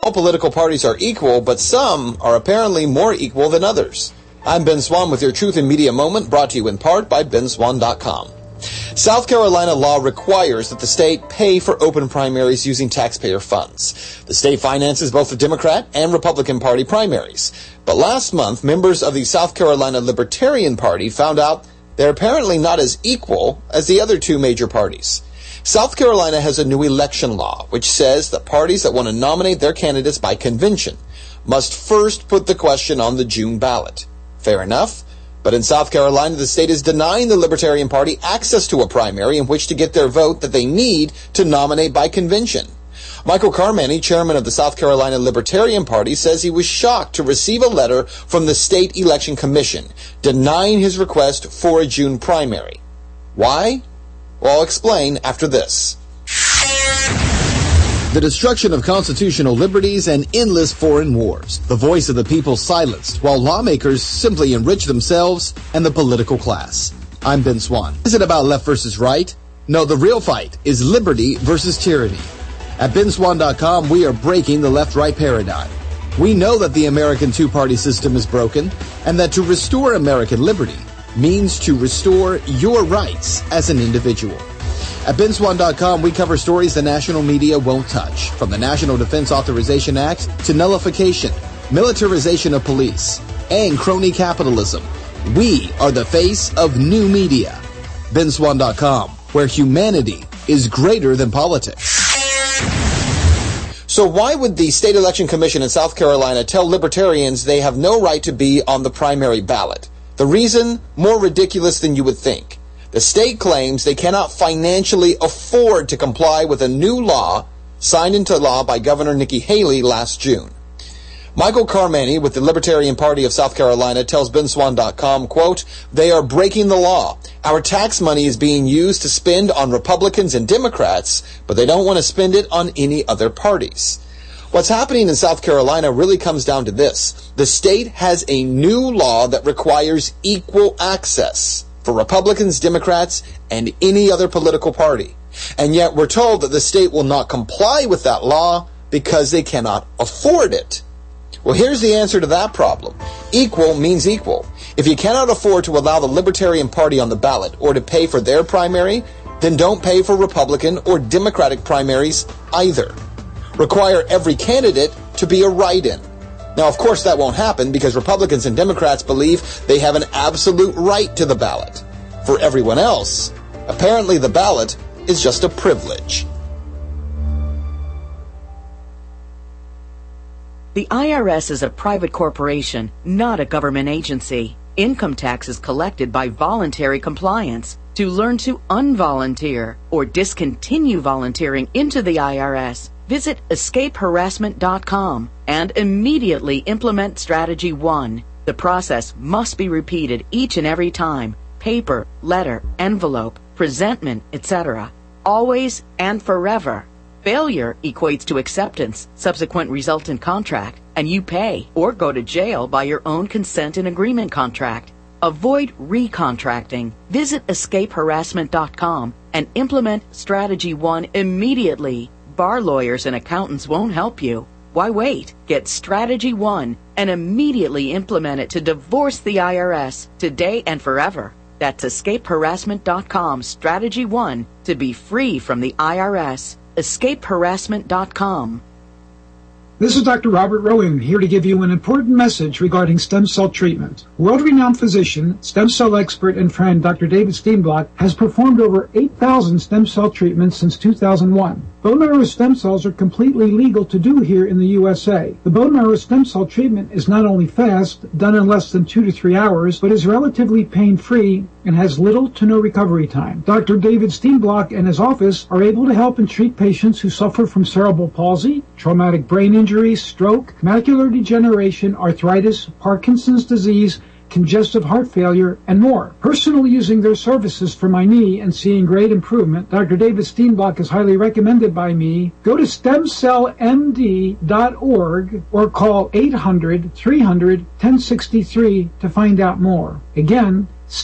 all political parties are equal, but some are apparently more equal than others. I'm Ben Swan with your Truth in Media Moment, brought to you in part by benswan.com. South Carolina law requires that the state pay for open primaries using taxpayer funds. The state finances both the Democrat and Republican Party primaries. But last month, members of the South Carolina Libertarian Party found out they're apparently not as equal as the other two major parties. South Carolina has a new election law which says that parties that want to nominate their candidates by convention must first put the question on the June ballot. Fair enough, but in South Carolina, the state is denying the Libertarian Party access to a primary in which to get their vote that they need to nominate by convention. Michael Carmany, chairman of the South Carolina Libertarian Party, says he was shocked to receive a letter from the State Election Commission denying his request for a June primary. Why? Well, I'll explain after this. The destruction of constitutional liberties and endless foreign wars. The voice of the people silenced, while lawmakers simply enrich themselves and the political class. I'm Ben Swan. Is it about left versus right? No, the real fight is liberty versus tyranny. At benswan.com, we are breaking the left-right paradigm. We know that the American two-party system is broken, and that to restore American liberty means to restore your rights as an individual. At benswan.com, we cover stories the national media won't touch, from the National Defense Authorization Act to nullification, militarization of police, and crony capitalism. We are the face of new media. benswan.com, where humanity is greater than politics. So why would the State Election Commission in South Carolina tell libertarians they have no right to be on the primary ballot? The reason, more ridiculous than you would think. The state claims they cannot financially afford to comply with a new law signed into law by Governor Nikki Haley last June. Michael Carmany with the Libertarian Party of South Carolina tells benswan.com, quote, "They are breaking the law. Our tax money is being used to spend on Republicans and Democrats, but they don't want to spend it on any other parties." What's happening in South Carolina really comes down to this. The state has a new law that requires equal access for Republicans, Democrats, and any other political party. And yet we're told that the state will not comply with that law because they cannot afford it. Well, here's the answer to that problem. Equal means equal. If you cannot afford to allow the Libertarian Party on the ballot or to pay for their primary, then don't pay for Republican or Democratic primaries either. Require every candidate to be a write-in. Now, of course, that won't happen because Republicans and Democrats believe they have an absolute right to the ballot. For everyone else, apparently the ballot is just a privilege. The IRS is a private corporation, not a government agency. Income tax is collected by voluntary compliance. To learn to unvolunteer or discontinue volunteering into the IRS, visit escapeharassment.com and immediately implement Strategy 1. The process must be repeated each and every time. Paper, letter, envelope, presentment, etc. Always and forever. Failure equates to acceptance, subsequent resultant contract, and you pay or go to jail by your own consent and agreement contract. Avoid recontracting. Visit escapeharassment.com and implement Strategy 1 immediately. Bar lawyers and accountants won't help you. Why wait? Get Strategy 1 and immediately implement it to divorce the IRS today and forever. That's escapeharassment.com, Strategy 1, to be free from the IRS. escapeharassment.com. This is Dr. Robert Rowan here to give you an important message regarding stem cell treatment. World-renowned physician, stem cell expert, and friend Dr. David Steenblock has performed over 8,000 stem cell treatments since 2001. Bone marrow stem cells are completely legal to do here in the USA. The bone marrow stem cell treatment is not only fast, done in less than 2 to 3 hours, but is relatively pain-free and has little to no recovery time. Dr. David Steenblock and his office are able to help and treat patients who suffer from cerebral palsy, traumatic brain injury, stroke, macular degeneration, arthritis, Parkinson's disease, congestive heart failure, and more. Personally using their services for my knee and seeing great improvement, Dr. David Steenblock is highly recommended by me. Go to stemcellmd.org or call 800-300-1063 to find out more. Again,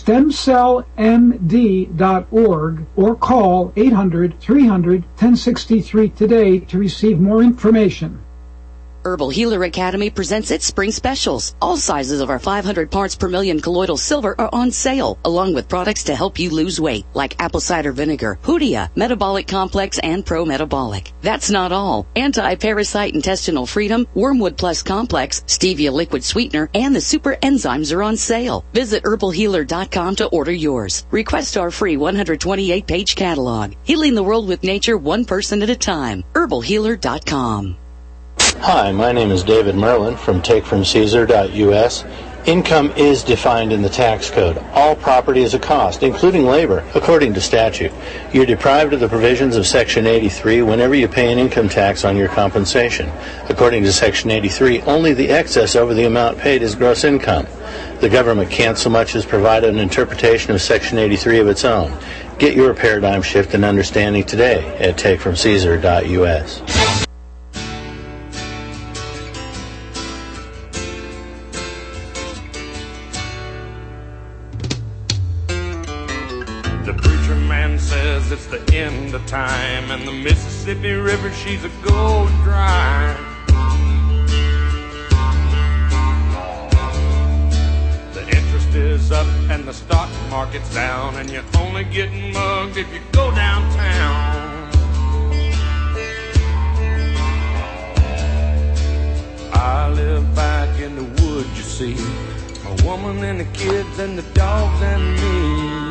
stemcellmd.org or call 800-300-1063 today to receive more information. Herbal Healer Academy presents its spring specials. All sizes of our 500 parts per million colloidal silver are on sale, along with products to help you lose weight, like apple cider vinegar, Hoodia, Metabolic Complex, and Pro Metabolic. That's not all. Anti-Parasite Intestinal Freedom, Wormwood Plus Complex, Stevia Liquid Sweetener, and the Super Enzymes are on sale. Visit herbalhealer.com to order yours. Request our free 128-page catalog. Healing the world with nature, one person at a time. herbalhealer.com. Hi, my name is David Merlin from takefromcaesar.us. Income is defined in the tax code. All property is a cost, including labor, according to statute. You're deprived of the provisions of Section 83 whenever you pay an income tax on your compensation. According to Section 83, only the excess over the amount paid is gross income. The government can't so much as provide an interpretation of Section 83 of its own. Get your paradigm shift and understanding today at takefromcaesar.us. It's the end of time, and the Mississippi River, she's a going dry. The interest is up and the stock market's down, and you're only getting mugged if you go downtown. I live back in the woods, you see, a woman and the kids and the dogs and me.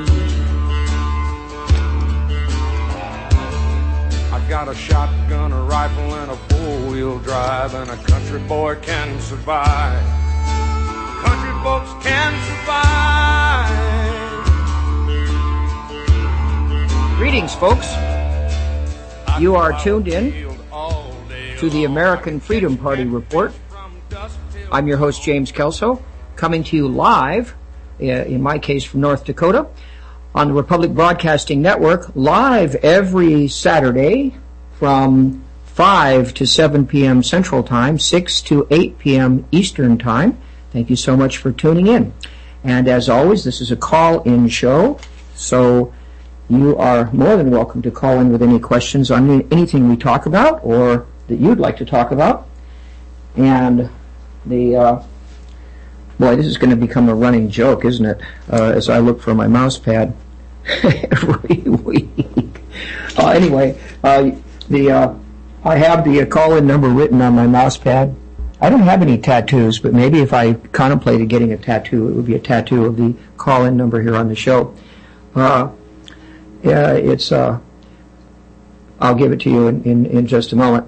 I got a shotgun, a rifle, and a four-wheel drive, and a country boy can survive. Country folks can survive. Greetings, folks. You are tuned in to the American Freedom Party Report. I'm your host, James Kelso, coming to you live, in my case from North Dakota, on the Republic Broadcasting Network, live every Saturday from 5 to 7 p.m. Central Time, 6 to 8 p.m. Eastern Time. Thank you so much for tuning in. And as always, this is a call-in show, so you are more than welcome to call in with any questions on anything we talk about or that you'd like to talk about. And boy, this is going to become a running joke, isn't it? As I look for my mouse pad every week. Anyway, I have the call-in number written on my mouse pad. I don't have any tattoos, but maybe if I contemplated getting a tattoo, it would be a tattoo of the call-in number here on the show. I'll give it to you in just a moment.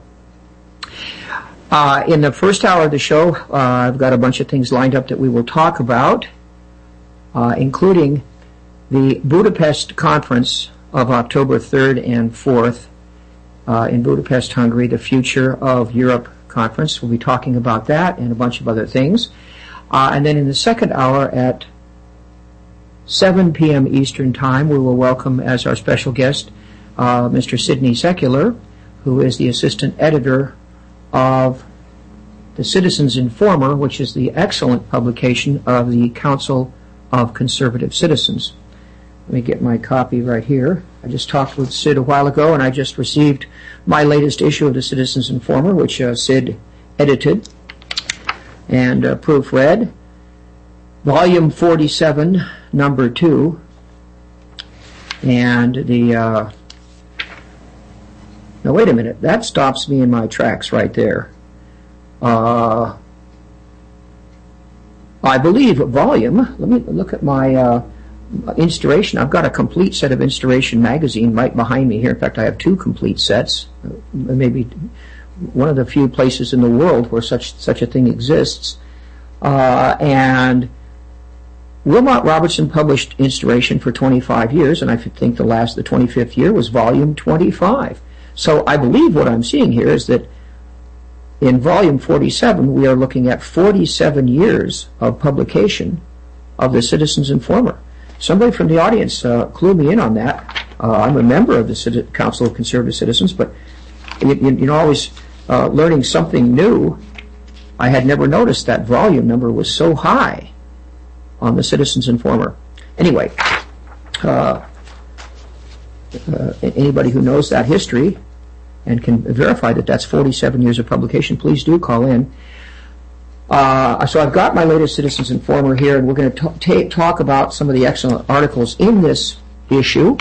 In the first hour of the show, I've got a bunch of things lined up that we will talk about, including the Budapest Conference of October 3rd and 4th in Budapest, Hungary, the Future of Europe Conference. We'll be talking about that and a bunch of other things. And then in the second hour at 7 p.m. Eastern Time, we will welcome as our special guest Mr. Sidney Secular, who is the assistant editor of the Citizens Informer, which is the excellent publication of the Council of Conservative Citizens. Let me get my copy right here. I just talked with Sid a while ago, and I just received my latest issue of the Citizens Informer, which Sid edited and proofread. Volume 47, number 2. And the... Now, wait a minute. That stops me in my tracks right there. I believe volume... Let me look at my... Inspiration. I've got a complete set of Inspiration magazine right behind me here. In fact, I have 2 complete sets. Maybe one of the few places in the world where such a thing exists. And Wilmot Robertson published Inspiration for 25 years, and I think the 25th year was volume 25. So I believe what I'm seeing here is that in volume 47, we are looking at 47 years of publication of the Citizens Informer. Somebody from the audience clue me in on that. I'm a member of the Council of Conservative Citizens, but always learning something new. I had never noticed that volume number was so high on the Citizens Informer. Anyway, anybody who knows that history and can verify that that's 47 years of publication, please do call in. So I've got my latest Citizens Informer here, and we're going to talk about some of the excellent articles in this issue.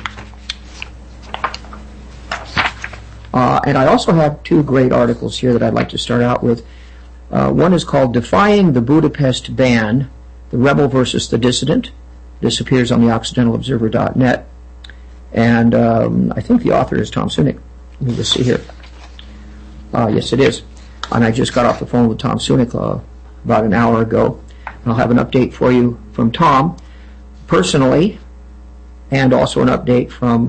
And I also have two great articles here that I'd like to start out with. One is called Defying the Budapest Ban, the Rebel versus the Dissident. This appears on the OccidentalObserver.net. And I think the author is Tom Sunik. Let me just see here. Yes, it is. And I just got off the phone with Tom Sunik about an hour ago. And I'll have an update for you from Tom personally, and also an update from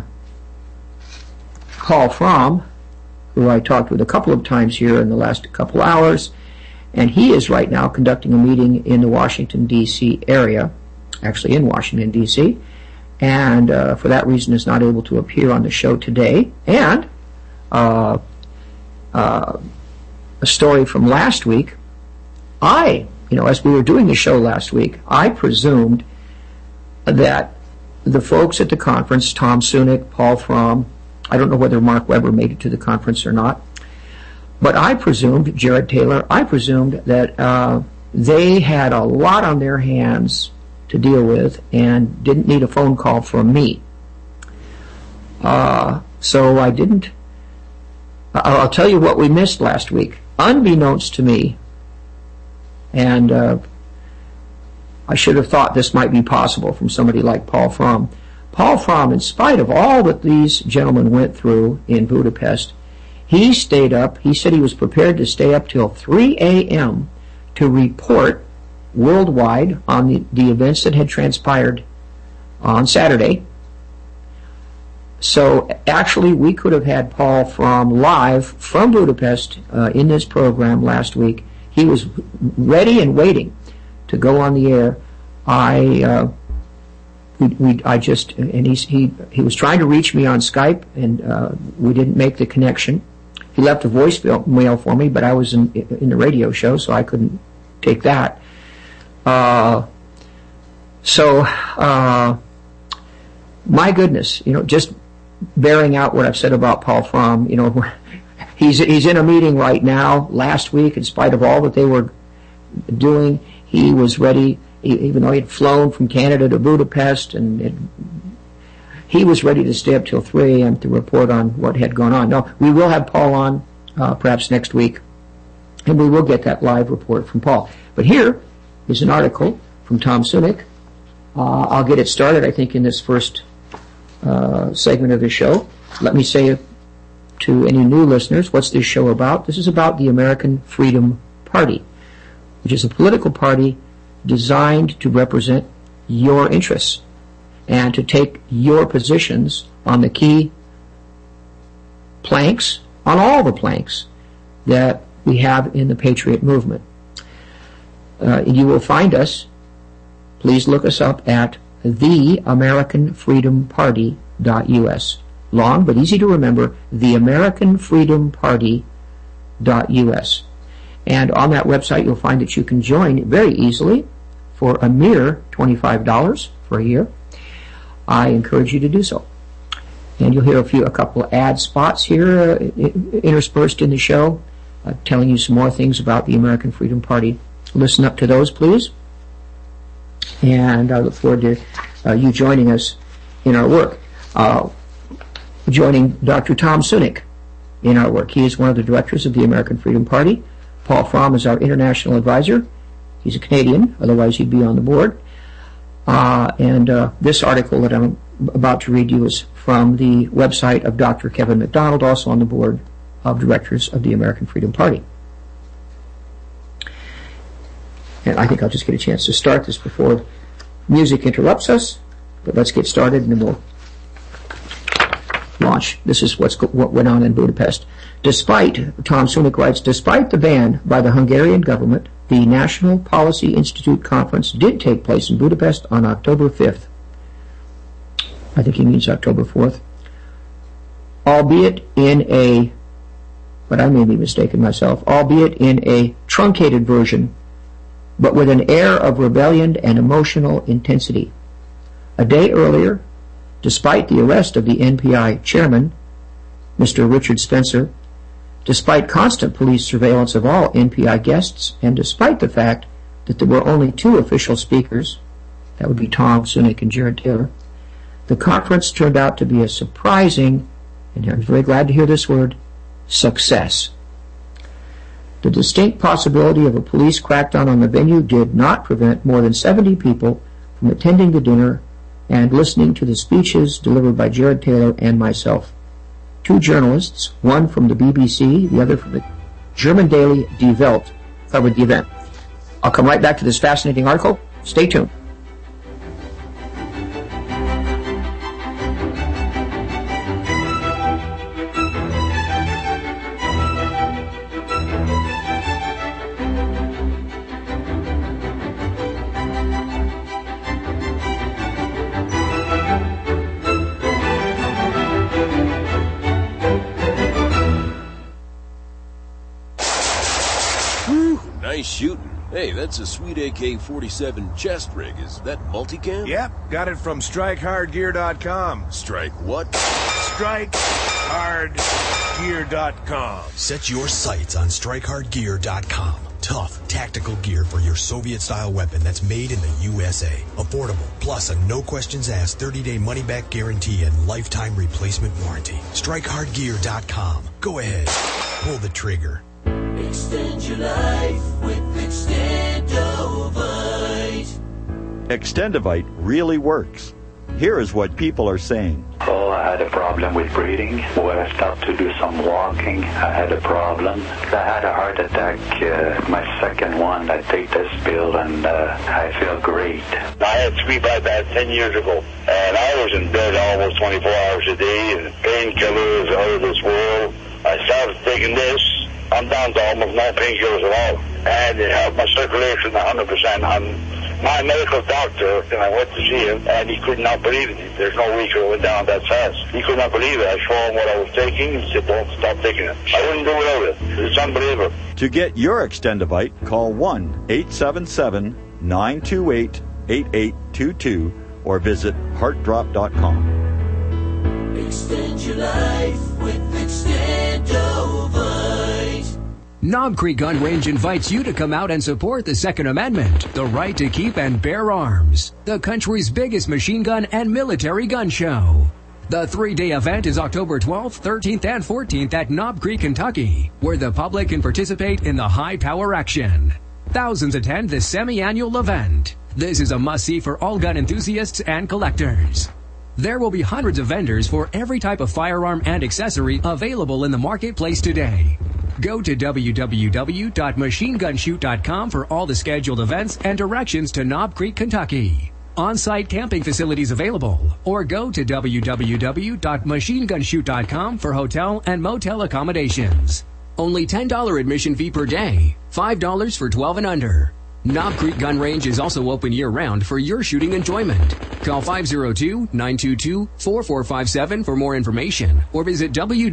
Paul Fromm, who I talked with a couple of times here in the last couple hours. And he is right now conducting a meeting in the Washington, D.C. area, actually in Washington, D.C., and for that reason is not able to appear on the show today. And a story from last week, as we were doing the show last week, I presumed that the folks at the conference, Tom Sunik, Paul Fromm, I don't know whether Mark Weber made it to the conference or not, but I presumed, Jared Taylor, that they had a lot on their hands to deal with and didn't need a phone call from me. So I didn't. I'll tell you what we missed last week, unbeknownst to me, and I should have thought this might be possible from somebody like Paul Fromm. Paul Fromm, in spite of all that these gentlemen went through in Budapest, he stayed up. He said he was prepared to stay up till 3 a.m. to report worldwide on the events that had transpired on Saturday. So actually we could have had Paul Fromm live from Budapest in this program last week. He was ready and waiting to go on the air. He was trying to reach me on Skype, and we didn't make the connection. He left a voicemail for me, but I was in the radio show, so I couldn't take that. My goodness, just bearing out what I've said about Paul Fromm, he's in a meeting right now. Last week, in spite of all that they were doing, he was ready, even though he had flown from Canada to Budapest, and he was ready to stay up till 3 a.m. to report on what had gone on. Now, we will have Paul on perhaps next week, and we will get that live report from Paul. But here is an article from Tom Sunik. I'll get it started, I think, in this first segment of the show. Let me say to any new listeners, what's this show about? This is about the American Freedom Party, which is a political party designed to represent your interests and to take your positions on the key planks, on all the planks that we have in the Patriot movement. You will find us, please look us up at theamericanfreedomparty.us. Long but easy to remember, theamericanfreedomparty.us. And on that website you'll find that you can join very easily for a mere $25 for a year. I encourage you to do so. And you'll hear a couple of ad spots here interspersed in the show, telling you some more things about the American Freedom Party. Listen up to those, please. And I look forward to you joining us in our work. Joining Dr. Tom Sunik in our work. He is one of the directors of the American Freedom Party. Paul Fromm is our international advisor. He's a Canadian, otherwise he'd be on the board. And this article that I'm about to read you is from the website of Dr. Kevin MacDonald, also on the board of directors of the American Freedom Party. And I think I'll just get a chance to start this before music interrupts us. But let's get started and then we'll launch. This is what went on in Budapest. Tom Sunik writes, despite the ban by the Hungarian government, the National Policy Institute Conference did take place in Budapest on October 5th. I think he means October 4th. Albeit in a, but I may be mistaken myself, albeit in a truncated version, but with an air of rebellion and emotional intensity. A day earlier, despite the arrest of the NPI chairman, Mr. Richard Spencer, Despite constant police surveillance of all NPI guests, and despite the fact that there were only 2 official speakers, that would be Tom Sunic and Jared Taylor, the conference turned out to be a surprising, and I'm very glad to hear this word, success. The distinct possibility of a police crackdown on the venue did not prevent more than 70 people from attending the dinner and listening to the speeches delivered by Jared Taylor and myself. 2 journalists, one from the BBC, the other from the German daily Die Welt, covered the event. I'll come right back to this fascinating article. Stay tuned. Nice shooting. Hey, that's a sweet AK-47 chest rig. Is that multicam? Yep, got it from StrikeHardGear.com. Strike what? StrikeHardGear.com. Set your sights on StrikeHardGear.com. Tough, tactical gear for your Soviet-style weapon that's made in the USA. Affordable, plus a no-questions-asked 30-day money-back guarantee and lifetime replacement warranty. StrikeHardGear.com. Go ahead. Pull the trigger. Extend your life with Extendovite. Extendovite really works. Here is what people are saying. Oh, I had a problem with breathing. When I stopped to do some walking, I had a problem. I had a heart attack, my second one. I take this pill and I feel great. I had 3 bypass 10 years ago, and I was in bed almost 24 hours a day, and painkillers out of this world. I started taking this. I'm down to almost no painkillers at all, and it helped my circulation 100%. My medical doctor, and I went to see him, and he could not believe it. There's no week it went down that fast. He could not believe it. I showed him what I was taking, and he said, don't stop taking it. I wouldn't do without it. It's unbelievable. To get your Extendovite, call 1-877-928-8822 or visit heartdrop.com. Extend your life with Extendovite. Knob Creek Gun Range invites you to come out and support the Second Amendment, the right to keep and bear arms, the country's biggest machine gun and military gun show. The 3-day event is October 12th, 13th, and 14th at Knob Creek, Kentucky, where the public can participate in the high-power action. Thousands attend this semi-annual event. This is a must-see for all gun enthusiasts and collectors. There will be hundreds of vendors for every type of firearm and accessory available in the marketplace today. Go to www.machinegunshoot.com for all the scheduled events and directions to Knob Creek, Kentucky. On-site camping facilities available, or go to www.machinegunshoot.com for hotel and motel accommodations. Only $10 admission fee per day, $5 for 12 and under. Knob Creek Gun Range is also open year-round for your shooting enjoyment. Call 502-922-4457 for more information or visit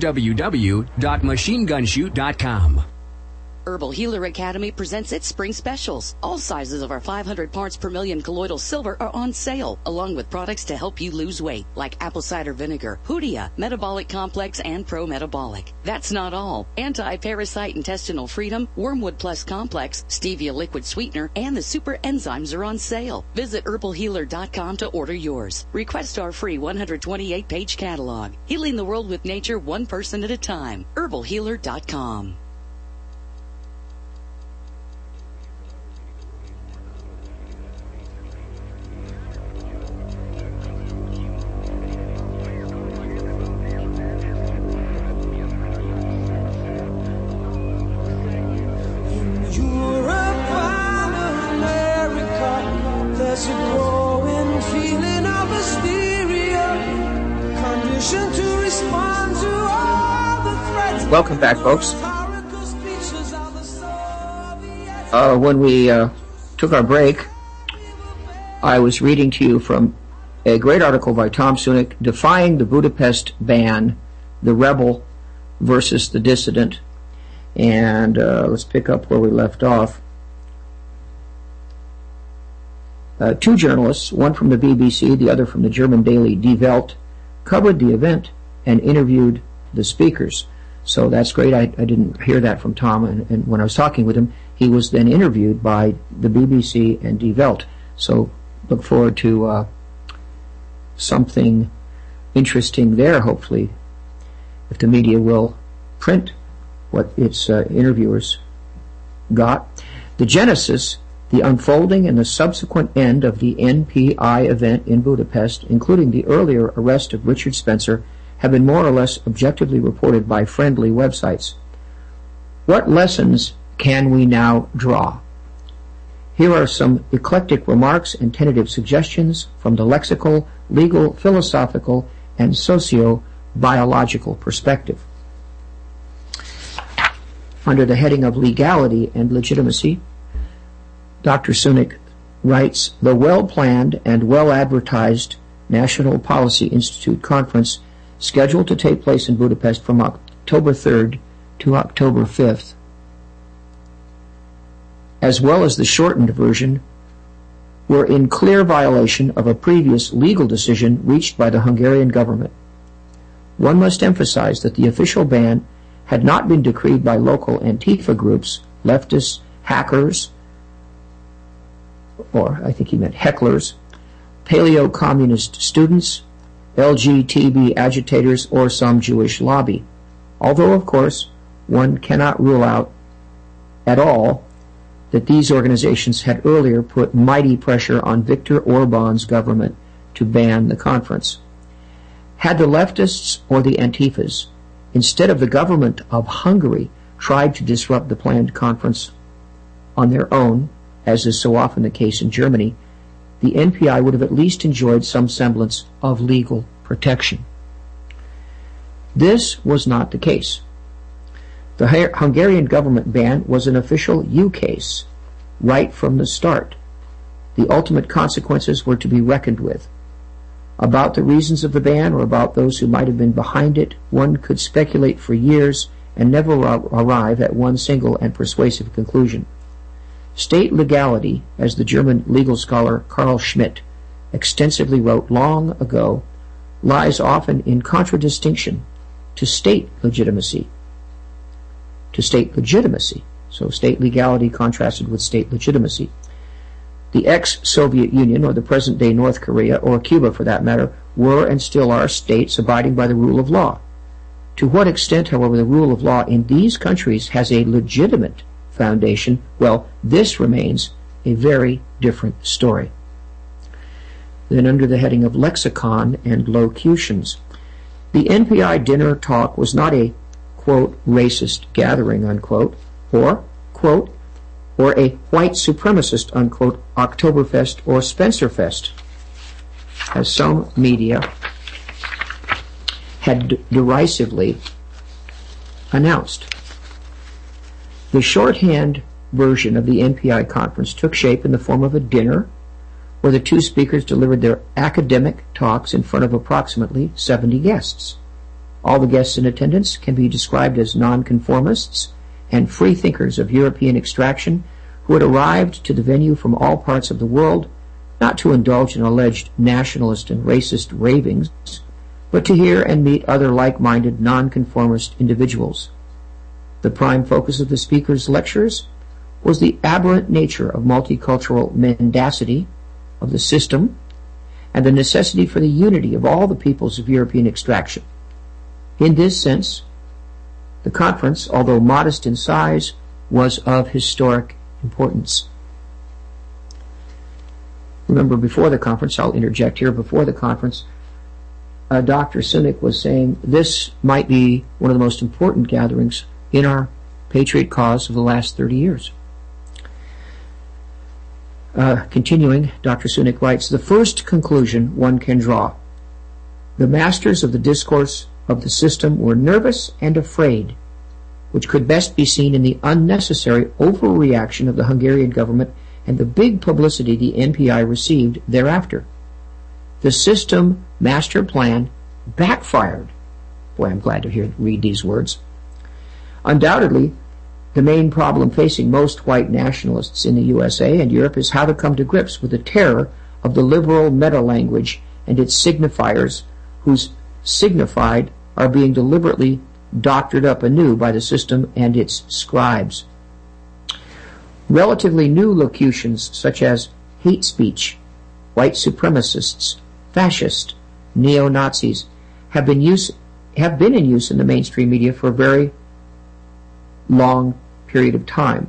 www.machinegunshoot.com. Herbal Healer Academy presents its spring specials. All sizes of our 500 parts per million colloidal silver are on sale, along with products to help you lose weight, like apple cider vinegar, Hoodia, Metabolic Complex, and Pro Metabolic. That's not all. Anti-Parasite Intestinal Freedom, Wormwood Plus Complex, Stevia Liquid Sweetener, and the Super Enzymes are on sale. Visit herbalhealer.com to order yours. Request our free 128-page catalog. Healing the world with nature, one person at a time. herbalhealer.com. There's a growing feeling of hysteria, conditioned to respond to all the threats. Welcome back, folks. When we took our break, I was reading to you from a great article by Tom Sunic, Defying the Budapest Ban, the Rebel versus the Dissident. And let's pick up where we left off. 2 journalists, one from the BBC, the other from the German daily Die Welt, covered the event and interviewed the speakers. So that's great. I didn't hear that from Tom, and when I was talking with him, he was then interviewed by the BBC and Die Welt. So look forward to something interesting there, hopefully, if the media will print what its interviewers got. The genesis, the unfolding, and the subsequent end of the NPI event in Budapest, including the earlier arrest of Richard Spencer, have been more or less objectively reported by friendly websites. What lessons can we now draw? Here are some eclectic remarks and tentative suggestions from the lexical, legal, philosophical, and socio-biological perspective. Under the heading of legality and legitimacy, Dr. Sunic writes, the well-planned and well-advertised National Policy Institute conference scheduled to take place in Budapest from October 3rd to October 5th, as well as the shortened version, were in clear violation of a previous legal decision reached by the Hungarian government. One must emphasize that the official ban had not been decreed by local Antifa groups, leftists, hackers, or I think he meant hecklers, paleo-communist students, LGBT agitators, or some Jewish lobby. Although, of course, one cannot rule out at all that these organizations had earlier put mighty pressure on Viktor Orban's government to ban the conference. Had the leftists or the Antifas, instead of the government of Hungary, tried to disrupt the planned conference on their own, as is so often the case in Germany, the NPI would have at least enjoyed some semblance of legal protection. This was not the case. The Hungarian government ban was an official use right from the start. The ultimate consequences were to be reckoned with. About the reasons of the ban or about those who might have been behind it, one could speculate for years and never arrive at one single and persuasive conclusion. State legality, as the German legal scholar Carl Schmitt extensively wrote long ago, lies often in contradistinction to state legitimacy. So state legality contrasted with state legitimacy. The ex-Soviet Union, or the present-day North Korea, or Cuba for that matter, were and still are states abiding by the rule of law. To what extent, however, the rule of law in these countries has a legitimate foundation, well, this remains a very different story. Then under the heading of lexicon and locutions, the NPI dinner talk was not a, quote, racist gathering, unquote, or, quote, or a white supremacist, unquote, Oktoberfest or Spencerfest, as some media had derisively announced. The shorthand version of the NPI conference took shape in the form of a dinner where the two speakers delivered their academic talks in front of approximately 70 guests. All the guests in attendance can be described as nonconformists and freethinkers of European extraction who had arrived to the venue from all parts of the world, not to indulge in alleged nationalist and racist ravings, but to hear and meet other like-minded nonconformist individuals. The prime focus of the speaker's lectures was the aberrant nature of multicultural mendacity of the system and the necessity for the unity of all the peoples of European extraction. In this sense, the conference, although modest in size, was of historic importance. Remember, before the conference, I'll interject here, before the conference, Dr. Sunic was saying this might be one of the most important gatherings in our patriot cause of the last 30 years. Continuing, Dr. Sunic writes, the first conclusion one can draw. The masters of the discourse of the system were nervous and afraid, which could best be seen in the unnecessary overreaction of the Hungarian government and the big publicity the NPI received thereafter. The system master plan backfired. Boy, I'm glad to read these words. Undoubtedly, the main problem facing most white nationalists in the USA and Europe is how to come to grips with the terror of the liberal meta-language and its signifiers whose signified are being deliberately doctored up anew by the system and its scribes. Relatively new locutions such as hate speech, white supremacists, fascist, neo-Nazis have been in use in the mainstream media for a very long period of time,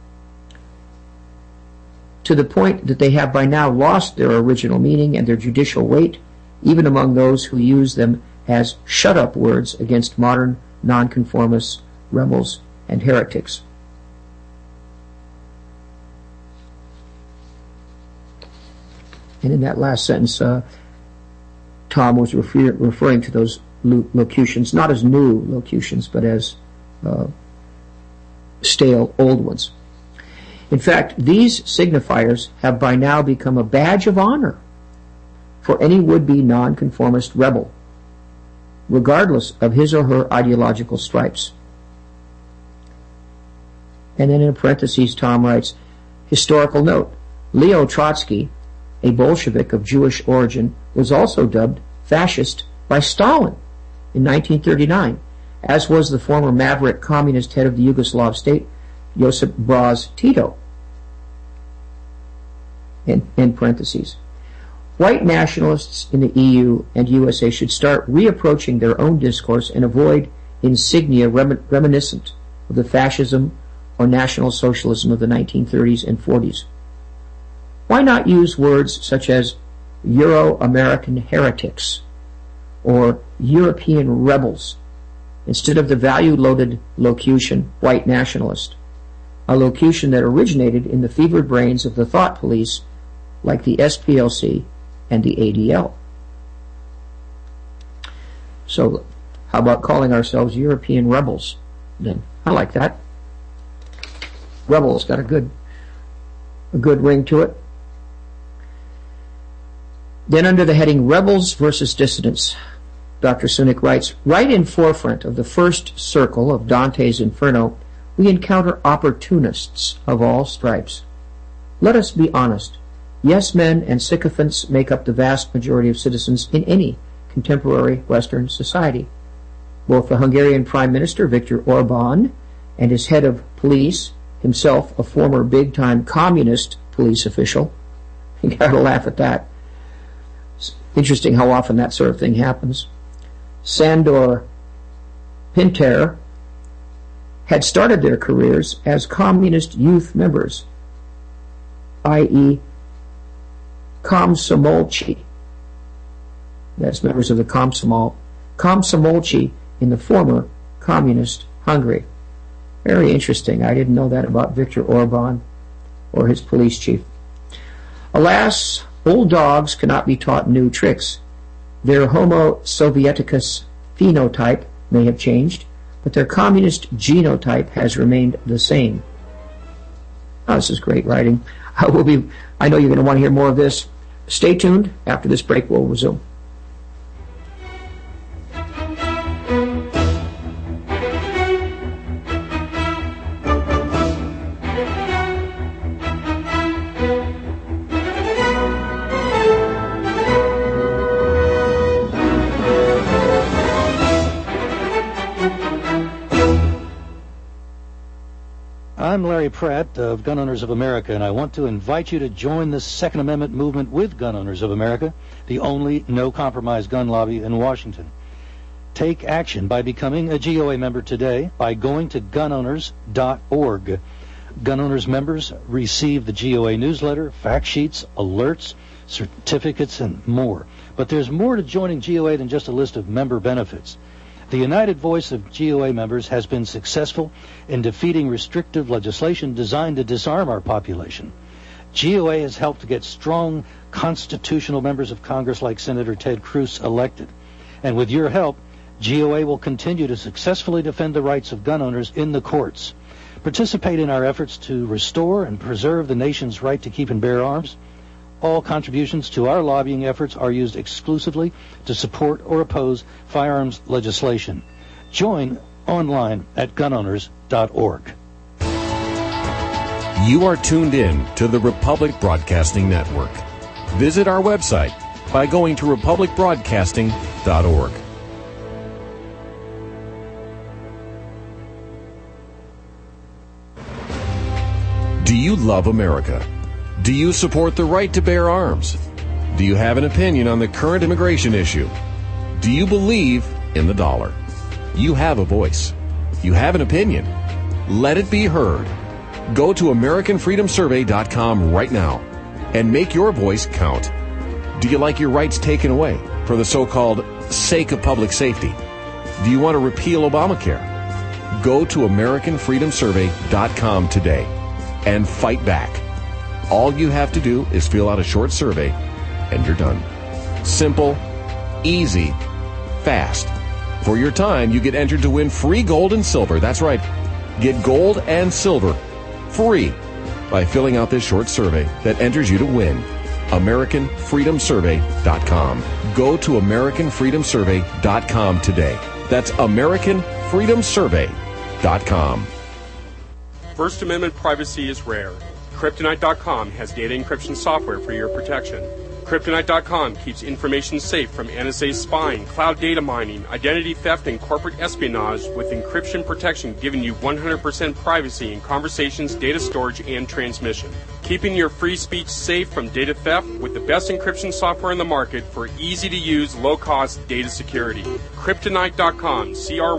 to the point that they have by now lost their original meaning and their judicial weight, even among those who use them as shut-up words against modern nonconformists, rebels, and heretics. And in that last sentence, Tom was referring to those locutions, not as new locutions, but as stale old ones. In fact, these signifiers have by now become a badge of honor for any would-be nonconformist rebel, regardless of his or her ideological stripes. And then in parentheses, Tom writes, historical note, Leo Trotsky, a Bolshevik of Jewish origin, was also dubbed fascist by Stalin in 1939, as was the former maverick communist head of the Yugoslav state, Josip Broz Tito. In parentheses. White nationalists in the EU and USA should start reapproaching their own discourse and avoid insignia reminiscent of the fascism or National Socialism of the 1930s and 40s. Why not use words such as Euro-American heretics or European rebels instead of the value-loaded locution white nationalist, a locution that originated in the fevered brains of the thought police like the SPLC and the ADL. So, how about calling ourselves European rebels then? I like that. Rebels got a good ring to it. Then under the heading Rebels versus Dissidents, Dr. Sunic writes, right in forefront of the first circle of Dante's Inferno, we encounter opportunists of all stripes. Let us be honest. Yes men and sycophants make up the vast majority of citizens in any contemporary Western society. Both the Hungarian Prime Minister, Viktor Orban, and his head of police, himself a former big-time communist police official, you gotta laugh at that. It's interesting how often that sort of thing happens. Sandor Pinter had started their careers as communist youth members, i.e. Komsomolci. That's members of the Komsomolci in the former communist Hungary. Very interesting. I didn't know that about Viktor Orban or his police chief. Alas, old dogs cannot be taught new tricks. Their Homo Sovieticus phenotype may have changed, but their communist genotype has remained the same. Oh, this is great writing. I know you're going to want to hear more of this. Stay tuned. After this break, we'll resume. I'm Larry Pratt of Gun Owners of America, and I want to invite you to join the Second Amendment movement with Gun Owners of America, the only no-compromise gun lobby in Washington. Take action by becoming a GOA member today by going to gunowners.org. Gun Owners members receive the GOA newsletter, fact sheets, alerts, certificates, and more. But there's more to joining GOA than just a list of member benefits. The united voice of GOA members has been successful in defeating restrictive legislation designed to disarm our population. GOA has helped to get strong constitutional members of Congress like Senator Ted Cruz elected. And with your help, GOA will continue to successfully defend the rights of gun owners in the courts. Participate in our efforts to restore and preserve the nation's right to keep and bear arms. All contributions to our lobbying efforts are used exclusively to support or oppose firearms legislation. Join online at gunowners.org. You are tuned in to the Republic Broadcasting Network. Visit our website by going to republicbroadcasting.org. you love America? Do you support the right to bear arms? Do you have an opinion on the current immigration issue? Do you believe in the dollar? You have a voice. You have an opinion. Let it be heard. Go to AmericanFreedomSurvey.com right now and make your voice count. Do you like your rights taken away for the so-called sake of public safety? Do you want to repeal Obamacare? Go to AmericanFreedomSurvey.com today and fight back. All you have to do is fill out a short survey and you're done. Simple, easy, fast. For your time, you get entered to win free gold and silver. That's right. Get gold and silver free by filling out this short survey that enters you to win. AmericanFreedomSurvey.com. Go to AmericanFreedomSurvey.com today. That's AmericanFreedomSurvey.com. First Amendment privacy is rare. Kryptonite.com has data encryption software for your protection. Kryptonite.com keeps information safe from NSA spying, cloud data mining, identity theft, and corporate espionage with encryption protection giving you 100% privacy in conversations, data storage, and transmission. Keeping your free speech safe from data theft with the best encryption software in the market for easy-to-use, low-cost data security. Kryptonite.com,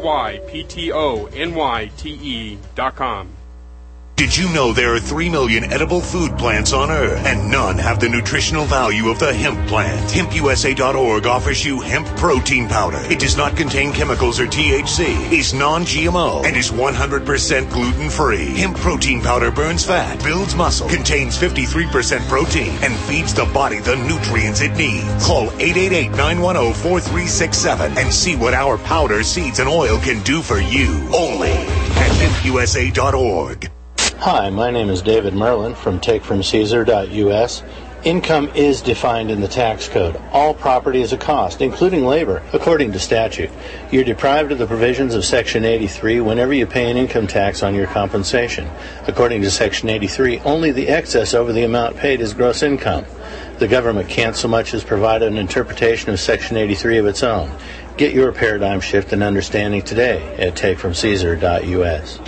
CryptoNYTE.com. Did you know there are 3 million edible food plants on Earth, and none have the nutritional value of the hemp plant? HempUSA.org offers you hemp protein powder. It does not contain chemicals or THC, is non-GMO, and is 100% gluten-free. Hemp protein powder burns fat, builds muscle, contains 53% protein, and feeds the body the nutrients it needs. Call 888-910-4367 and see what our powder, seeds, and oil can do for you. Only at HempUSA.org. Hi, my name is David Merlin from TakeFromCaesar.us. Income is defined in the tax code. All property is a cost, including labor, according to statute. You're deprived of the provisions of Section 83 whenever you pay an income tax on your compensation. According to Section 83, only the excess over the amount paid is gross income. The government can't so much as provide an interpretation of Section 83 of its own. Get your paradigm shift and understanding today at TakeFromCaesar.us.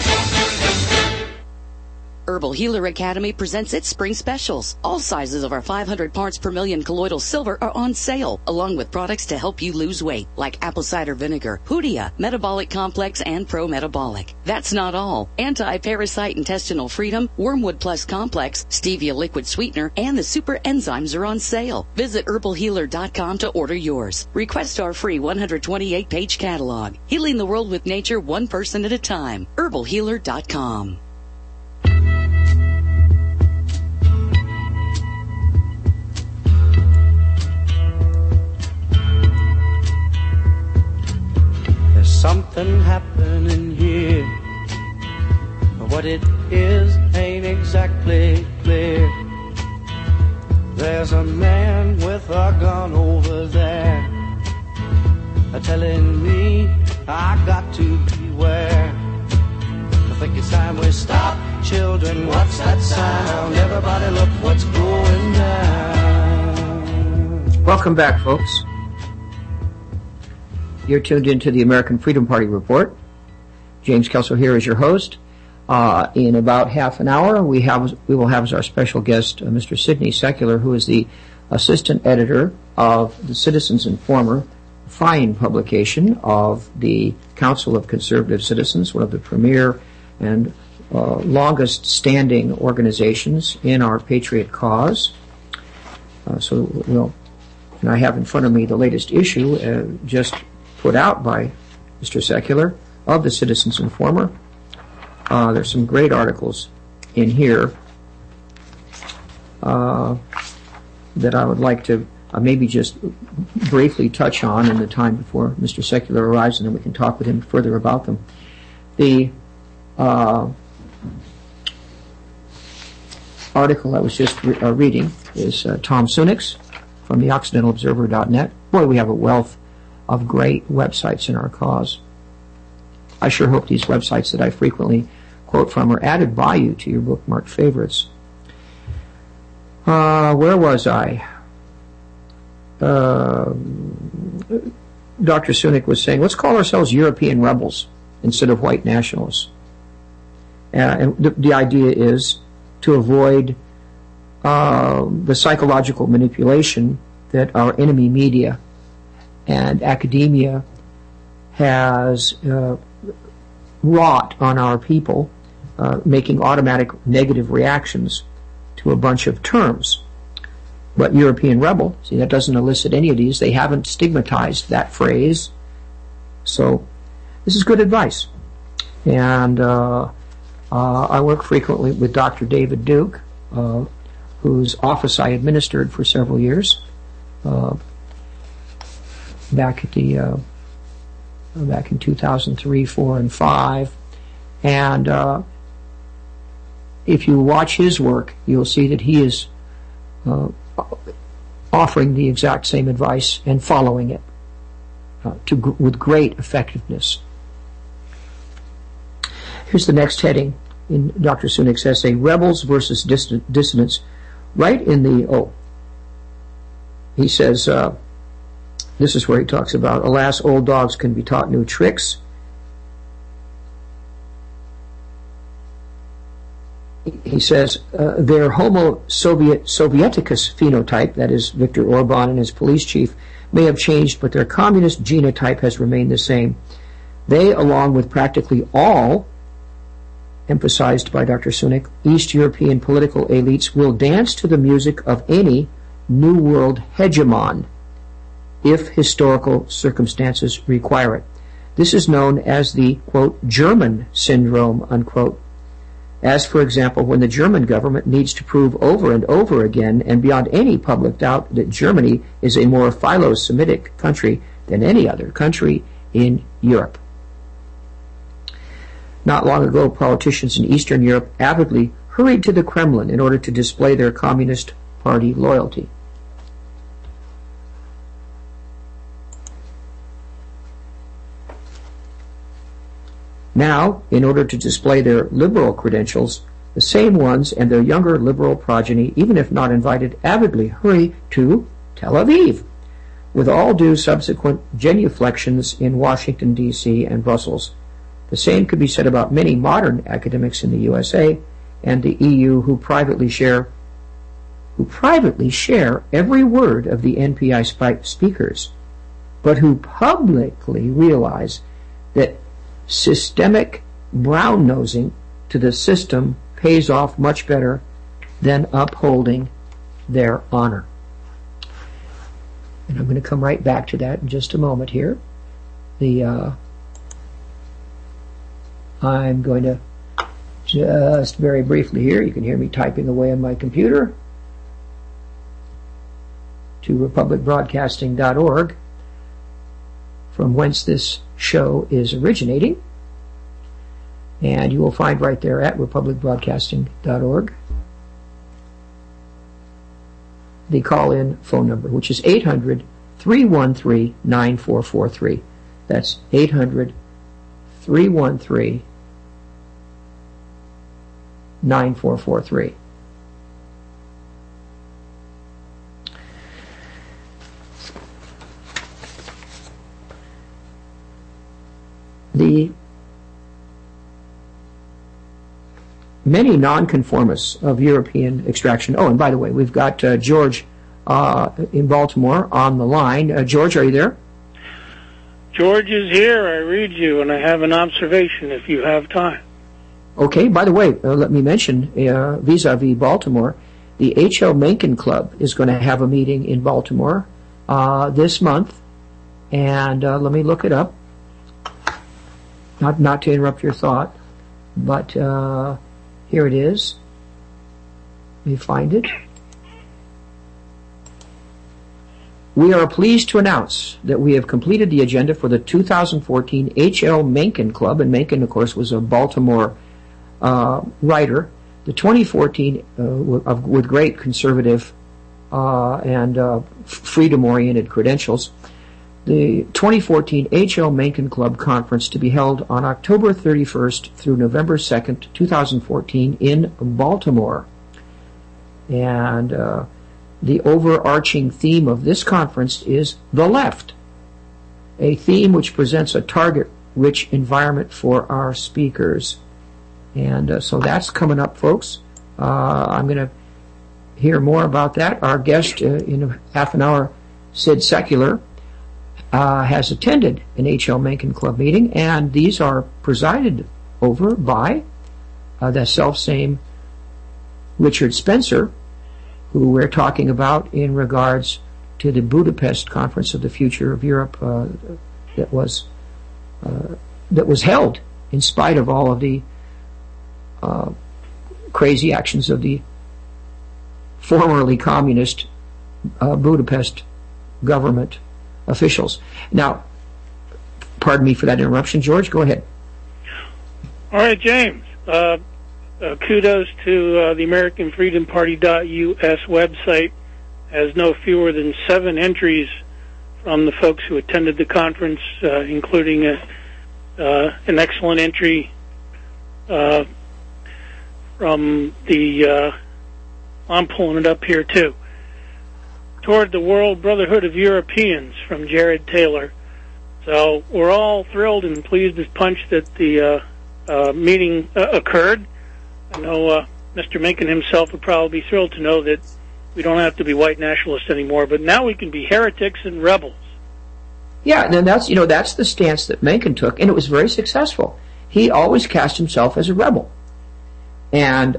Herbal Healer Academy presents its spring specials. All sizes of our 500 parts per million colloidal silver are on sale, along with products to help you lose weight, like apple cider vinegar, Hoodia, Metabolic Complex, and Pro Metabolic. That's not all. Anti-Parasite Intestinal Freedom, Wormwood Plus Complex, Stevia Liquid Sweetener, and the Super Enzymes are on sale. Visit herbalhealer.com to order yours. Request our free 128-page catalog. Healing the world with nature, one person at a time. herbalhealer.com. Something happening here. What it is ain't exactly clear. There's a man with a gun over there, telling me I got to beware. I think it's time we stop. Children, what's that sound? Everybody look what's going down. Welcome back, folks. You're tuned into the American Freedom Party Report. James Kelso here is your host. In about half an hour, we will have as our special guest Mr. Sidney Secular, who is the assistant editor of the Citizens Informer, fine publication of the Council of Conservative Citizens, one of the premier and longest-standing organizations in our patriot cause. And I have in front of me the latest issue, just put out by Mr. Secular of the Citizens Informer. There's some great articles in here that I would like to maybe just briefly touch on in the time before Mr. Secular arrives, and then we can talk with him further about them. The article I was just reading is Tom Sunick's from the OccidentalObserver.net. Boy, we have a wealth of great websites in our cause. I sure hope these websites that I frequently quote from are added by you to your bookmarked favorites. Where was I? Dr. Sunick was saying, let's call ourselves European rebels instead of white nationalists. And the idea is to avoid the psychological manipulation that our enemy media and academia has wrought on our people, making automatic negative reactions to a bunch of terms. But European rebel, see, that doesn't elicit any of these. They haven't stigmatized that phrase. So this is good advice. And I work frequently with Dr. David Duke, whose office I administered for several years back in 2003, 4, and 5. And if you watch his work, you'll see that he is offering the exact same advice and following it with great effectiveness. Here's the next heading in Dr. Sunick's essay, Rebels versus Dissidents. Right in the, he says, this is where he talks about, alas, old dogs can be taught new tricks. He says, their Homo Sovieticus phenotype, that is Viktor Orban and his police chief, may have changed, but their communist genotype has remained the same. They, along with practically all, emphasized by Dr. Sunick, East European political elites will dance to the music of any New World hegemon if historical circumstances require it. This is known as the, quote, German syndrome, unquote. As, for example, when the German government needs to prove over and over again and beyond any public doubt that Germany is a more philo-Semitic country than any other country in Europe. Not long ago, politicians in Eastern Europe avidly hurried to the Kremlin in order to display their Communist Party loyalty. Now, in order to display their liberal credentials, the same ones and their younger liberal progeny, even if not invited, avidly hurry to Tel Aviv, with all due subsequent genuflections in Washington, D.C. and Brussels. The same could be said about many modern academics in the USA and the EU who privately share every word of the NPI speakers, but who publicly realize that systemic brown-nosing to the system pays off much better than upholding their honor. And I'm going to come right back to that in just a moment here. I'm going to just very briefly here, you can hear me typing away on my computer, to republicbroadcasting.org, from whence this show is originating. And you will find right there at republicbroadcasting.org the call-in phone number, which is 800-313-9443. That's 800-313-9443. The many nonconformists of European extraction. Oh, and by the way, we've got George in Baltimore on the line. George, are you there? George is here. I read you, and I have an observation if you have time. Okay, by the way, let me mention, vis-a-vis Baltimore, the H.L. Mencken Club is going to have a meeting in Baltimore this month, and let me look it up. Not to interrupt your thought, but here it is. Let me find it. We are pleased to announce that we have completed the agenda for the 2014 H.L. Mencken Club, and Mencken, of course, was a Baltimore writer. The 2014, with great conservative and freedom-oriented credentials, the 2014 H.L. Mencken Club Conference to be held on October 31st through November 2nd, 2014 in Baltimore. And the overarching theme of this conference is the left, a theme which presents a target-rich environment for our speakers. And so that's coming up, folks. I'm going to hear more about that. Our guest in a half an hour, Sid Secular, has attended an H.L. Mencken Club meeting, and these are presided over by the self-same Richard Spencer, who we're talking about in regards to the Budapest Conference of the Future of Europe that was held in spite of all of the crazy actions of the formerly communist Budapest government officials. Now, pardon me for that interruption, George. Go ahead. All right, James. Kudos to the AmericanFreedomParty.us website. Has no fewer than 7 entries from the folks who attended the conference, including an excellent entry from the, I'm pulling it up here too, Toward the World Brotherhood of Europeans from Jared Taylor. So we're all thrilled and pleased as punch that the meeting occurred. I know Mr. Mencken himself would probably be thrilled to know that we don't have to be white nationalists anymore, but now we can be heretics and rebels. Yeah, and that's the stance that Mencken took, and it was very successful. He always cast himself as a rebel, and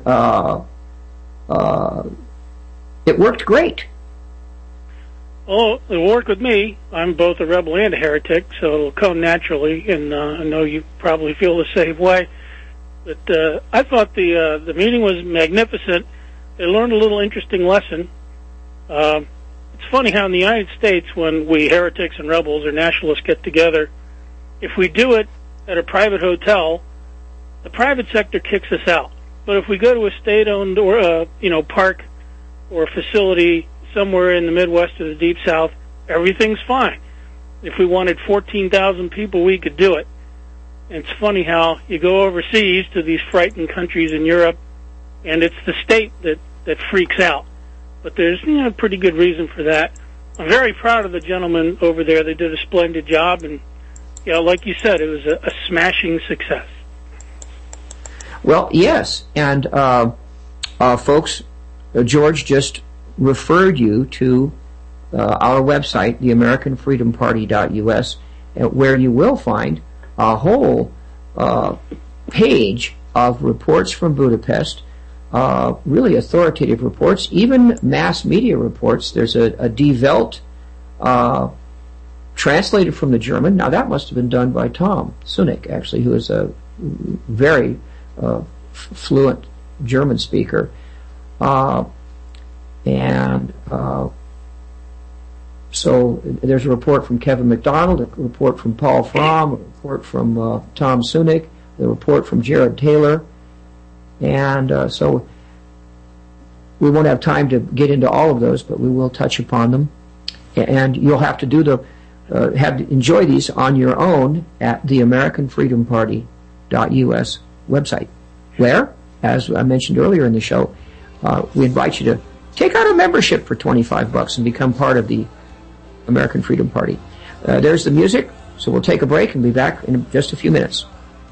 it worked great. Oh, it worked with me. I'm both a rebel and a heretic, so it'll come naturally, and I know you probably feel the same way. But I thought the meeting was magnificent. They learned a little interesting lesson. It's funny how in the United States, when we heretics and rebels or nationalists get together, if we do it at a private hotel, the private sector kicks us out. But if we go to a state-owned or park or facility somewhere in the Midwest or the Deep South, everything's fine. If we wanted 14,000 people, we could do it. And it's funny how you go overseas to these frightened countries in Europe, and it's the state that freaks out. But there's pretty good reason for that. I'm very proud of the gentlemen over there. They did a splendid job, and like you said, it was a smashing success. Well, yes, and folks, George just referred you to our website, the AmericanFreedomParty.us, where you will find a whole page of reports from Budapest, really authoritative reports, even mass media reports. There's a Die Welt translated from the German. Now, that must have been done by Tom Sunik, actually, who is a very fluent German speaker. So there's a report from Kevin MacDonald, a report from Paul Fromm, a report from Tom Sunik, a report from Jared Taylor, and so we won't have time to get into all of those, but we will touch upon them. And you'll have to do enjoy these on your own at the AmericanFreedomParty.us website, where, as I mentioned earlier in the show, we invite you to take out a membership for $25 and become part of the American Freedom Party. There's the music, so we'll take a break and be back in just a few minutes.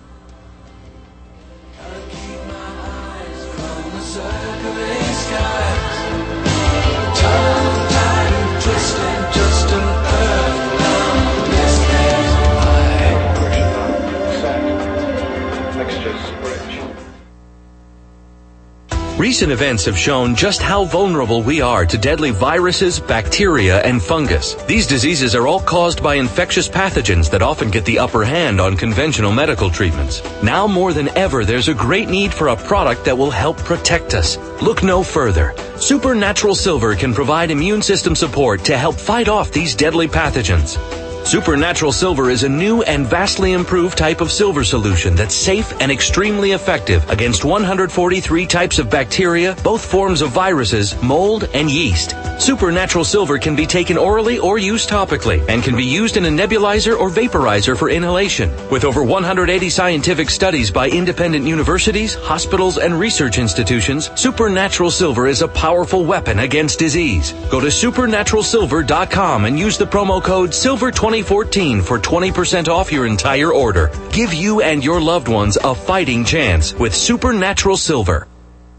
Recent events have shown just how vulnerable we are to deadly viruses, bacteria, and fungus. These diseases are all caused by infectious pathogens that often get the upper hand on conventional medical treatments. Now more than ever, there's a great need for a product that will help protect us. Look no further. Supernatural Silver can provide immune system support to help fight off these deadly pathogens. Supernatural Silver is a new and vastly improved type of silver solution that's safe and extremely effective against 143 types of bacteria, both forms of viruses, mold, and yeast. Supernatural Silver can be taken orally or used topically and can be used in a nebulizer or vaporizer for inhalation. With over 180 scientific studies by independent universities, hospitals, and research institutions, Supernatural Silver is a powerful weapon against disease. Go to supernaturalsilver.com and use the promo code SILVER2014 for 20% off your entire order. Give you and your loved ones a fighting chance with Supernatural Silver.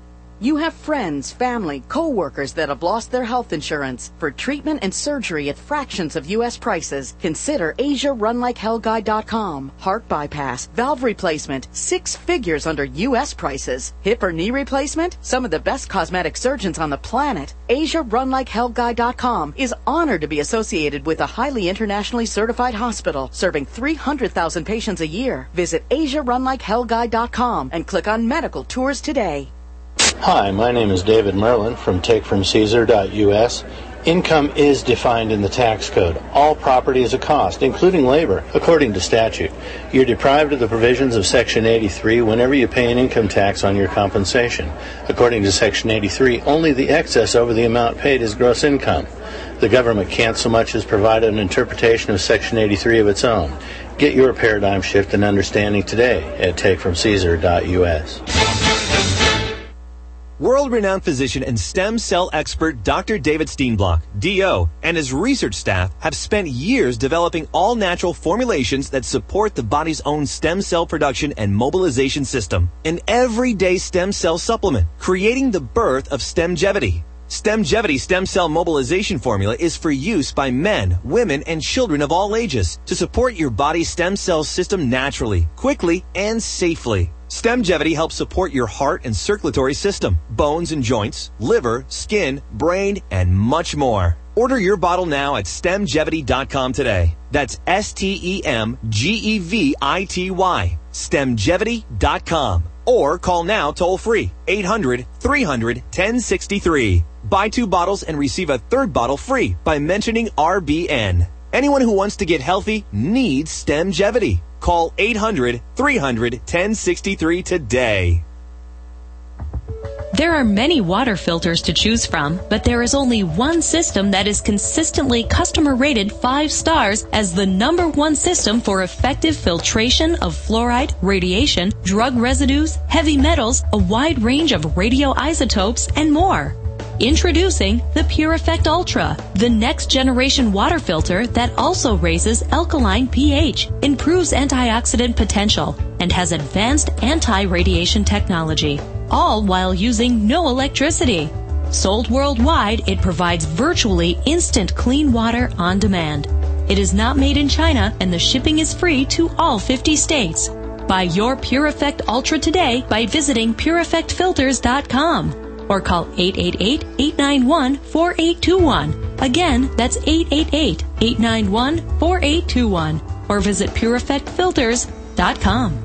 You have friends, family, co-workers that have lost their health insurance. For treatment and surgery at fractions of U.S. prices, consider AsiaRunLikeHellGuide.com. Heart bypass, valve replacement, 6 figures under U.S. prices. Hip or knee replacement, some of the best cosmetic surgeons on the planet. AsiaRunLikeHellGuide.com is honored to be associated with a highly internationally certified hospital serving 300,000 patients a year. Visit AsiaRunLikeHellGuide.com and click on Medical Tours today. Hi, my name is David Merlin from TakeFromCaesar.us. Income is defined in the tax code. All property is a cost, including labor, according to statute. You're deprived of the provisions of Section 83 whenever you pay an income tax on your compensation. According to Section 83, only the excess over the amount paid is gross income. The government can't so much as provide an interpretation of Section 83 of its own. Get your paradigm shift and understanding today at TakeFromCaesar.us. World-renowned physician and stem cell expert Dr. David Steenblock, D.O., and his research staff have spent years developing all-natural formulations that support the body's own stem cell production and mobilization system. An everyday stem cell supplement, creating the birth of Stemgevity. Stemgevity stem cell mobilization formula is for use by men, women, and children of all ages to support your body's stem cell system naturally, quickly, and safely. Stemgevity helps support your heart and circulatory system, bones and joints, liver, skin, brain, and much more. Order your bottle now at Stemgevity.com today. That's STEMGEVITY. Stemgevity.com. Or call now toll free, 800-300-1063. Buy 2 bottles and receive a 3rd bottle free by mentioning RBN. Anyone who wants to get healthy needs Stemgevity. Call 800-300-1063 today. There are many water filters to choose from, but there is only one system that is consistently customer rated 5 stars as the #1 system for effective filtration of fluoride, radiation, drug residues, heavy metals, a wide range of radioisotopes, and more. Introducing the Pure Effect Ultra, the next generation water filter that also raises alkaline pH, improves antioxidant potential, and has advanced anti-radiation technology, all while using no electricity. Sold worldwide, it provides virtually instant clean water on demand. It is not made in China, and the shipping is free to all 50 states. Buy your Pure Effect Ultra today by visiting PureEffectFilters.com. or call 888-891-4821. Again, that's 888-891-4821. Or visit PureEffectFilters.com.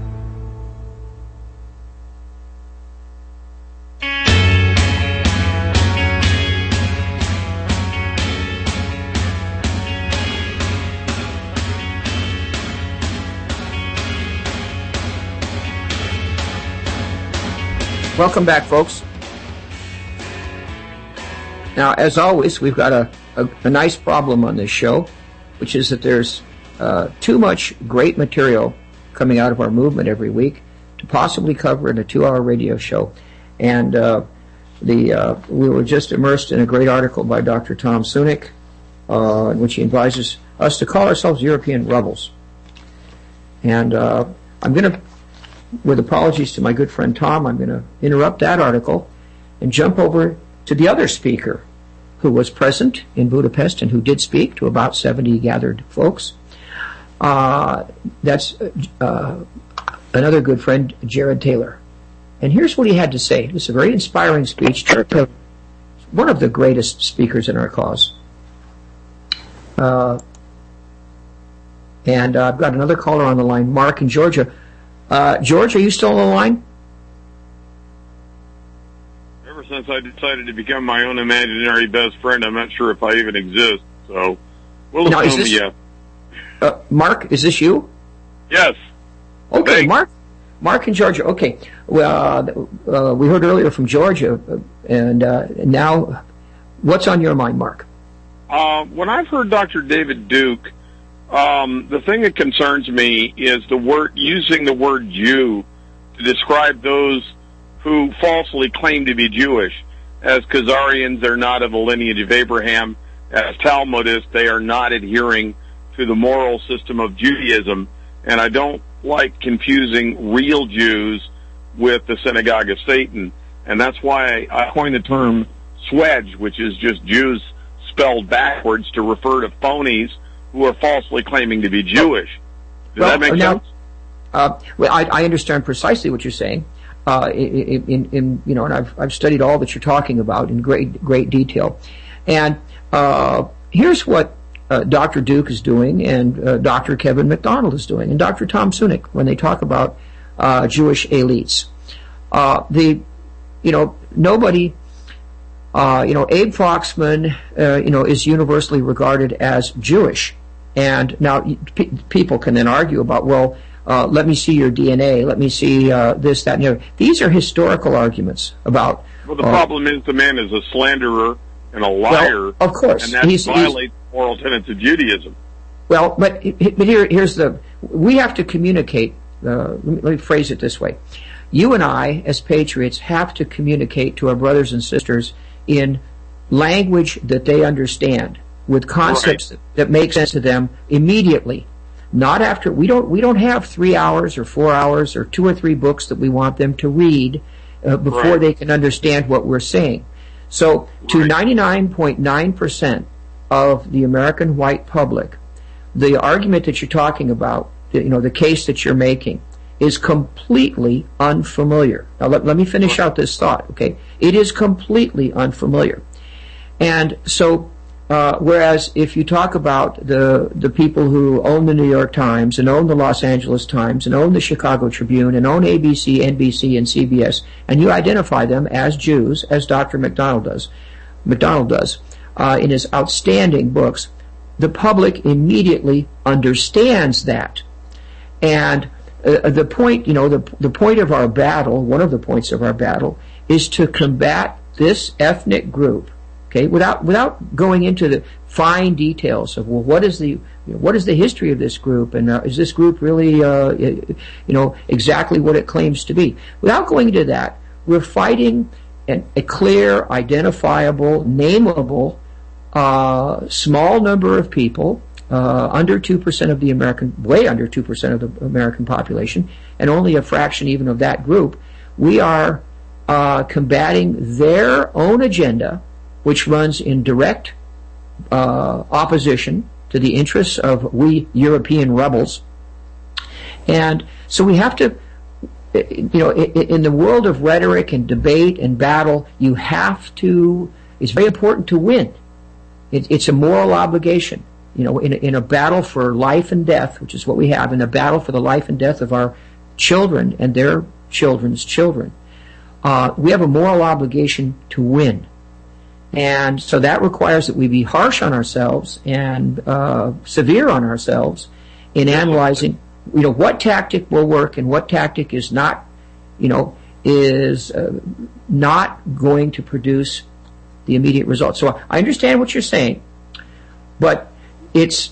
Welcome back, folks. Now, as always, we've got a nice problem on this show, which is that there's too much great material coming out of our movement every week to possibly cover in a 2-hour radio show. And we were just immersed in a great article by Dr. Tom Sunic, in which he advises us to call ourselves European rebels. And I'm going to, with apologies to my good friend Tom, I'm going to interrupt that article and jump over to the other speaker who was present in Budapest and who did speak to about 70 gathered folks. That's another good friend, Jared Taylor. And here's what he had to say. It was a very inspiring speech. One of the greatest speakers in our cause. And I've got another caller on the line, Mark in Georgia. George, are you still on the line? Ever since I decided to become my own imaginary best friend, I'm not sure if I even exist. So, we'll assume yes. Mark, is this you? Yes. Okay, Mark in Georgia. Okay. Well, we heard earlier from Georgia, and now, what's on your mind, Mark? When I've heard Dr. David Duke, the thing that concerns me is using the word Jew to describe those who falsely claim to be Jewish. As Khazarians, they're not of the lineage of Abraham. As Talmudists, they are not adhering to the moral system of Judaism. And I don't like confusing real Jews with the synagogue of Satan. And that's why I coined the term swedge, which is just Jews spelled backwards to refer to phonies who are falsely claiming to be Jewish. Does that make sense? Well, I understand precisely what you're saying. And I've studied all that you're talking about in great detail. And here's what Dr. Duke is doing, and Dr. Kevin McDonald is doing, and Dr. Tom Sunick when they talk about Jewish elites. Nobody. Abe Foxman, is universally regarded as Jewish, and now people can then argue about, well, let me see your DNA, let me see this, that, and the other. These are historical arguments about. Well, the problem is the man is a slanderer and a liar. Well, of course, and that violates moral tenets of Judaism. Well, but here's we have to communicate. Let me phrase it this way: you and I, as patriots, have to communicate to our brothers and sisters in language that they understand, with concepts that make sense to them immediately. Not after. We don't have 3 hours or 4 hours or 2 or 3 books that we want them to read before they can understand what we're saying. So to 99.9% of the American white public, the argument that you're talking about, the case that you're making, is completely unfamiliar. Now let me finish out this thought, okay? It is completely unfamiliar. And so, whereas if you talk about the people who own the New York Times and own the Los Angeles Times and own the Chicago Tribune and own ABC, NBC, and CBS, and you identify them as Jews, as Dr. McDonald does in his outstanding books, the public immediately understands that. And the point, the point of our battle, one of the points of our battle, is to combat this ethnic group, okay, without going into the fine details of, well, what is the history of this group, and is this group really, exactly what it claims to be? Without going into that, we're fighting a clear, identifiable, nameable, small number of people. Under 2% of the way under 2% of the American population, and only a fraction even of that group. We are combating their own agenda, which runs in direct opposition to the interests of we European rebels. And so we have to, in the world of rhetoric and debate and battle, it's very important to win. It's a moral obligation. In a battle for life and death, which is what we have, in a battle for the life and death of our children and their children's children, we have a moral obligation to win. And so that requires that we be harsh on ourselves and severe on ourselves in analyzing, what tactic will work and what tactic is not, not going to produce the immediate results. So I understand what you're saying, but it's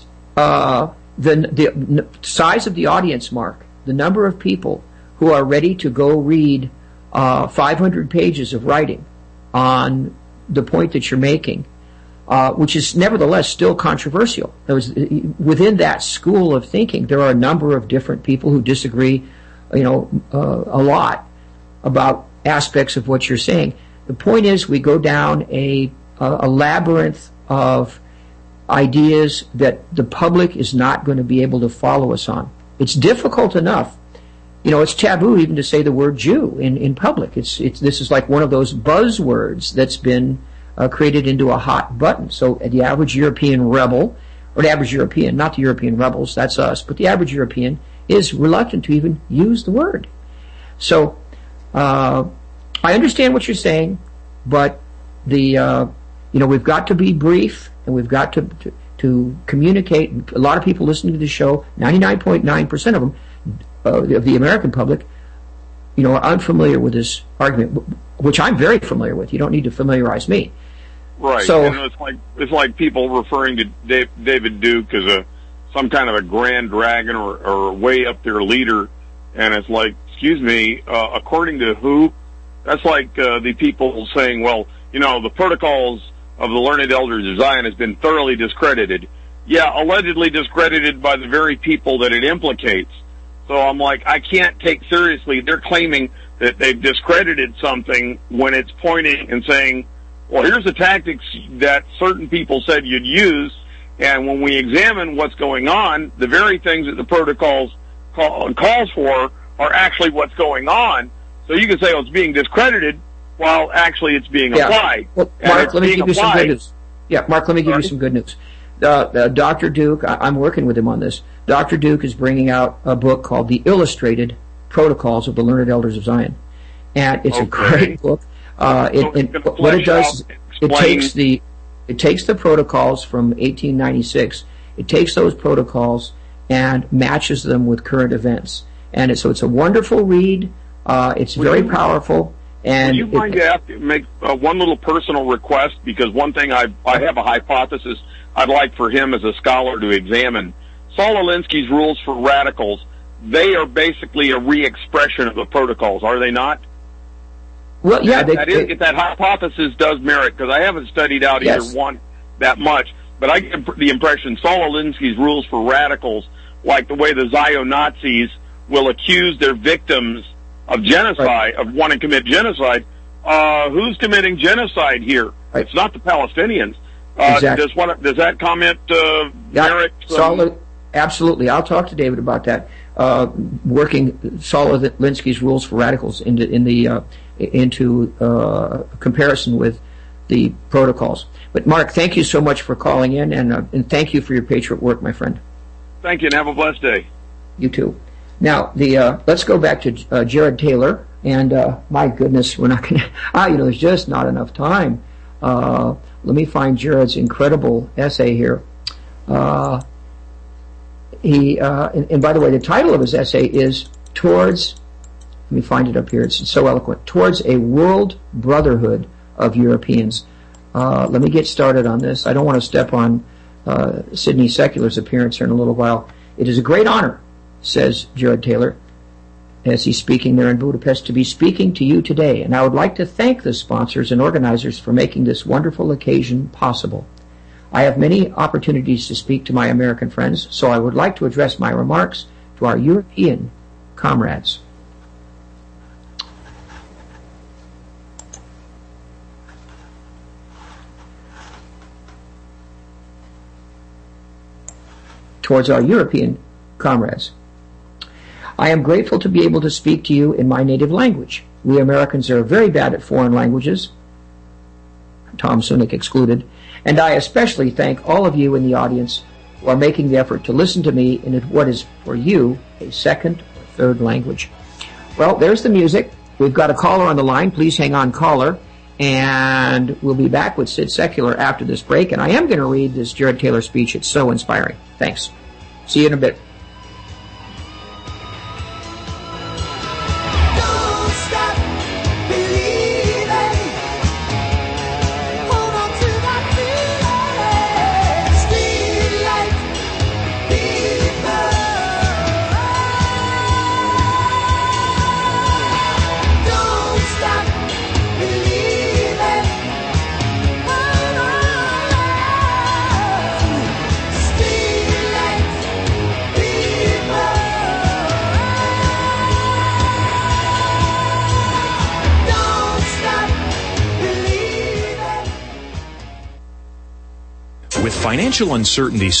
the size of the audience, Mark, the number of people who are ready to go read 500 pages of writing on the point that you're making, which is nevertheless still controversial. Within that school of thinking, there are a number of different people who disagree, a lot about aspects of what you're saying. The point is, we go down a labyrinth of ideas that the public is not going to be able to follow us on. It's difficult enough. It's taboo even to say the word Jew in public. This is like one of those buzzwords that's been created into a hot button. So the average European rebel, or the average European, not the European rebels, that's us, but the average European is reluctant to even use the word. So I understand what you're saying, but we've got to be brief, and we've got to communicate. A lot of people listening to the show, 99.9% of them, of the American public, are unfamiliar with this argument, which I'm very familiar with. You don't need to familiarize me. Right. So it's like people referring to David Duke as some kind of a grand dragon or way up their leader, and it's like, excuse me, according to who? That's like the people saying, well, the protocols of the learned elders of Zion has been thoroughly discredited. Yeah, allegedly discredited by the very people that it implicates. So I'm like, I can't take seriously. They're claiming that they've discredited something when it's pointing and saying, well, here's the tactics that certain people said you'd use, and when we examine what's going on, the very things that the protocols calls for are actually what's going on. So you can say, oh, it's being discredited, while actually it's being applied. Well, Mark, let me give you some good news. Yeah, Mark, let me give you some good news. Dr. Duke, I'm working with him on this. Dr. Duke is bringing out a book called The Illustrated Protocols of the Learned Elders of Zion. And it's a great book. What it does is it takes the protocols from 1896, it takes those protocols and matches them with current events. And so it's a wonderful read. It's very powerful. And would you mind to make one little personal request? Because one thing I have a hypothesis I'd like for him as a scholar to examine. Saul Alinsky's Rules for Radicals, they are basically a re-expression of the protocols, are they not? Well, yeah. If that hypothesis does merit, because I haven't studied out either one that much, but I get the impression Saul Alinsky's Rules for Radicals, like the way the Zio-Nazis will accuse their victims of genocide, of wanting to commit genocide. Who's committing genocide here? It's not the Palestinians. Exactly. Does that comment merit? Absolutely. I'll talk to David about that. Working Saul Alinsky's Rules for Radicals into comparison with the protocols. But Mark, thank you so much for calling in, and thank you for your patriot work, my friend. Thank you, and have a blessed day. You too. Now, let's go back to Jared Taylor, and my goodness, we're not going to. There's just not enough time. Let me find Jared's incredible essay here. And by the way, the title of his essay is Towards. Let me find it up here. It's so eloquent. Towards a World Brotherhood of Europeans. Let me get started on this. I don't want to step on Sidney Secular's appearance here in a little while. It is a great honor, says Jared Taylor, as he's speaking there in Budapest, to be speaking to you today. And I would like to thank the sponsors and organizers for making this wonderful occasion possible. I have many opportunities to speak to my American friends, so I would like to address my remarks to our European comrades. Towards our European comrades. I am grateful to be able to speak to you in my native language. We Americans are very bad at foreign languages, Tom Sunick excluded, and I especially thank all of you in the audience who are making the effort to listen to me in what is for you a second or third language. Well, there's the music. We've got a caller on the line. Please hang on, caller. And we'll be back with Sid Secular after this break. And I am going to read this Jared Taylor speech. It's so inspiring. Thanks. See you in a bit. With financial uncertainty